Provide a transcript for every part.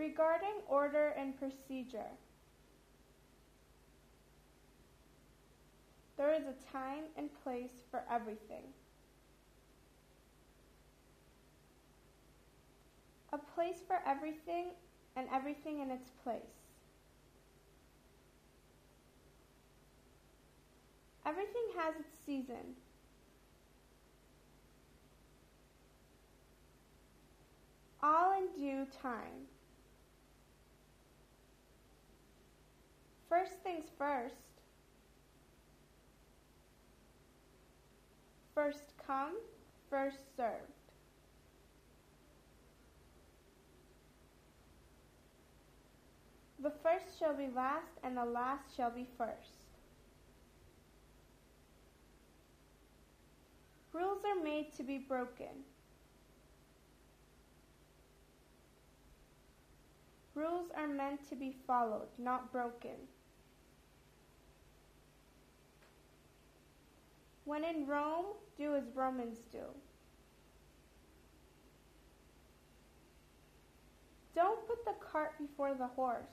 regarding order and procedure. There is a time and place for everything. A place for everything and everything in its place. Everything has its season. All in due time. First things first. First come, first served. The first shall be last, and the last shall be first. Rules are made to be broken. Rules are meant to be followed, not broken. When in Rome, do as Romans do. Don't put the cart before the horse.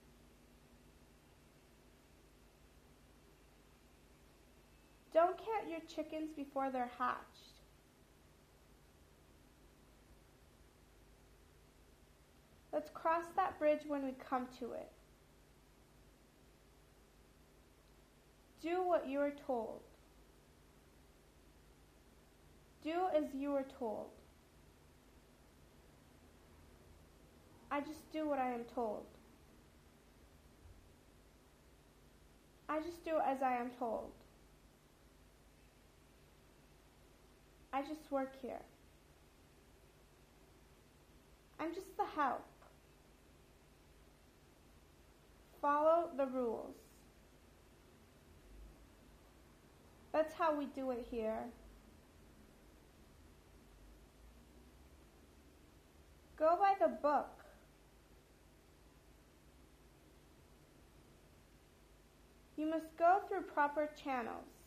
Don't count your chickens before they're hatched. Let's cross that bridge when we come to it. Do what you are told. Do as you are told. I just do what I am told. I just do as I am told. I just work here. I'm just the help. Follow the rules. That's how we do it here. Go by the book. You must go through proper channels.